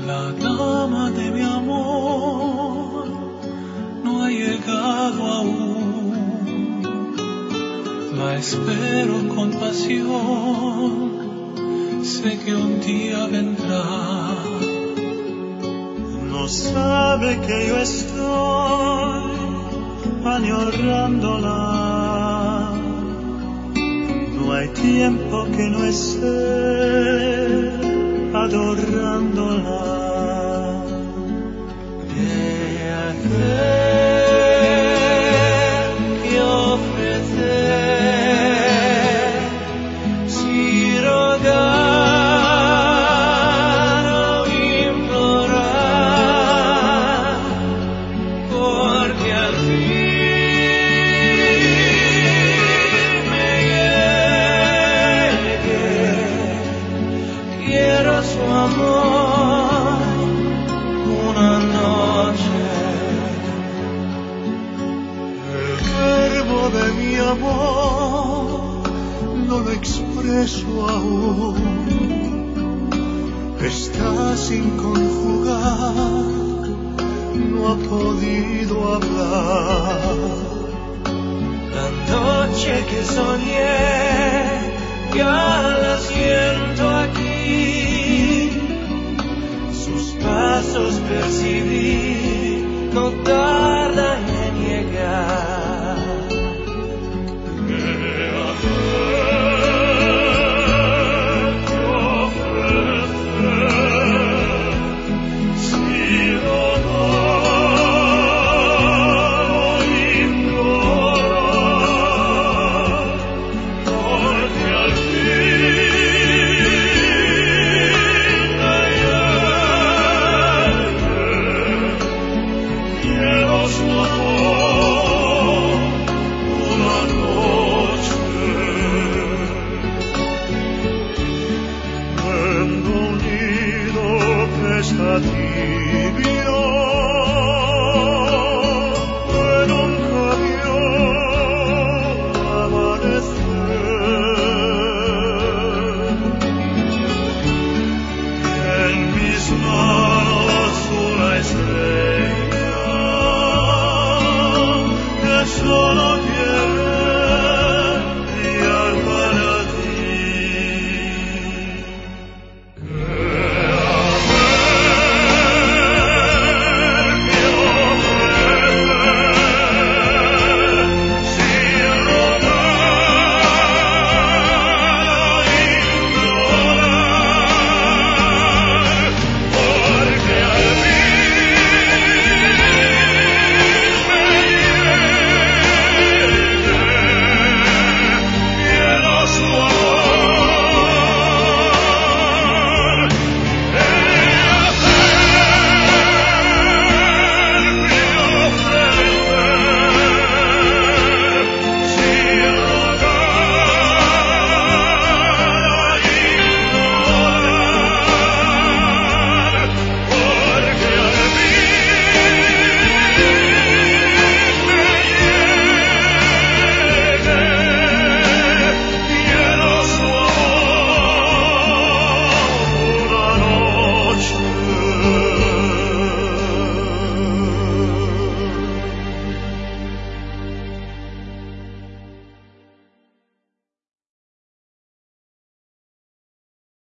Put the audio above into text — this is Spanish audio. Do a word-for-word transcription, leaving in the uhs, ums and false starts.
La dama de mi amor no ha llegado aún, la espero con pasión, sé que un día vendrá. No sabe que yo estoy añorándola, no hay tiempo que no esté adorándola. ¿Qué hacer? ¿Qué ofrecer? Si rogar o implorar, porque al fin me llegue. Quiero su amor una noche. El verbo de mi amor no lo expreso aún, está sin conjugar, no ha podido hablar. La noche que soñé ya la siento aquí, sus pasos percibí, no tardan en llegar. ¿Qué hacer? ¿Qué ofrecer? Si rogar o implorar, porque al fin me llegue. Quiero su amor una noche. Tengo un nido que está tibio, que nunca vio amanecer. En mis manos una estrella que solo